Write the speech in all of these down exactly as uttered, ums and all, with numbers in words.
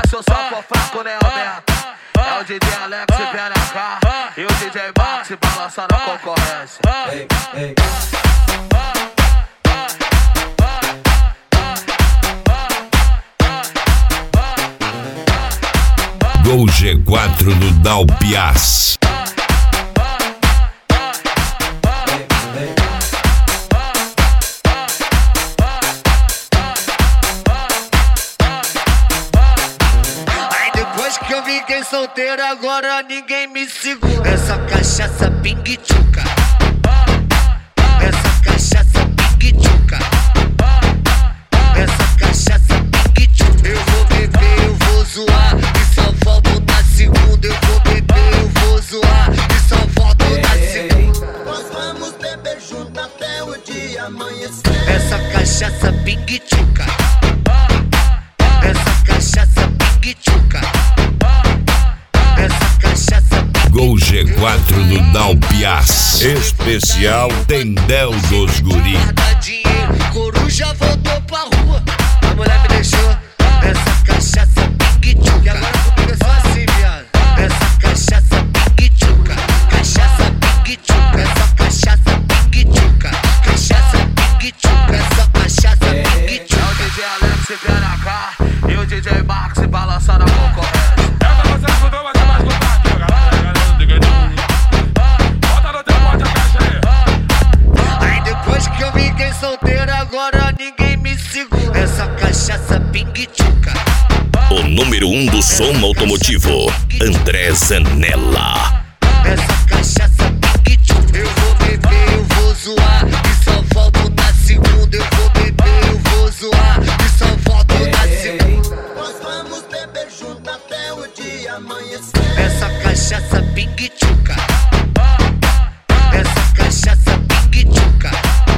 sou só por fraco, nem aumenta. É o D J Alex e P N K e o D J Max balançando a concorrência. Ei, ei. Gol G quatro do Dalpiaz. Aí depois que eu fiquei solteiro, agora ninguém me segura. Essa cachaça pingue-tchuca, essa cachaça pingue-tchuca, essa cachaça pingue-tchuca. Eu vou beber, eu vou zoar e só volto na segunda. Eu vou beber, eu vou zoar e só volto na segunda. Nós vamos beber junto até o dia amanhecer. Essa cachaça pingue-tchuca, essa cachaça pingue-tchuca, essa cachaça pingue-tchuca. Gol G quatro do Dalpiaz. Especial Tendel dos Guri. Guarda dinheiro, coruja voltou pra rua. A mulher me deixou. Essa cachaça pingue-tchuca. E agora comigo é só assim, viado. Essa cachaça pingue-tchuca, cachaça pingue-tchuca, essa cachaça pingue-tchuca, cachaça pingue-tchuca, essa cachaça pingue-tchuca. É o D J Alex e P N K e o D J Max balançando a concorrência. Essa você escutou, vai ser mais contato, galera. Bota no teu bote a caixa aí. Aí depois que eu fiquei solteiro, agora ninguém me segura. Essa cachaça pingue-tchuca. O número um do som automotivo, André Zanella. Essa cachaça pingue-tchuca. Eu vou beber, eu vou zoar e só volto na segunda. Eu vou beber, eu vou zoar e só volto na segunda. Nós vamos beber junto até o dia amanhecer. Essa cachaça pingue-tchuca, essa cachaça pingue-tchuca,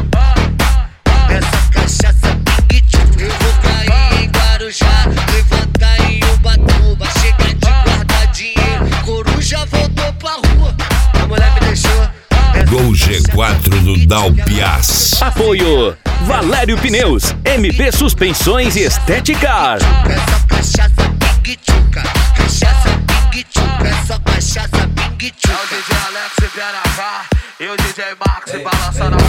essa cachaça pingue-tchuca. Eu vou cair em Guarujá, levantar em Ubatuba, chegar de guardar dinheiro, coruja voltou pra rua. A mulher me deixou. Gol G quatro do Dalpiaz. Apoio Valério Pneus, M P Suspensões e Estética. Essa cachaça pingue-tchuca, cachaça pingue-tchuca, essa cachaça É o pingue-tchuca. D J Alex e P N K e o D J Max balançando a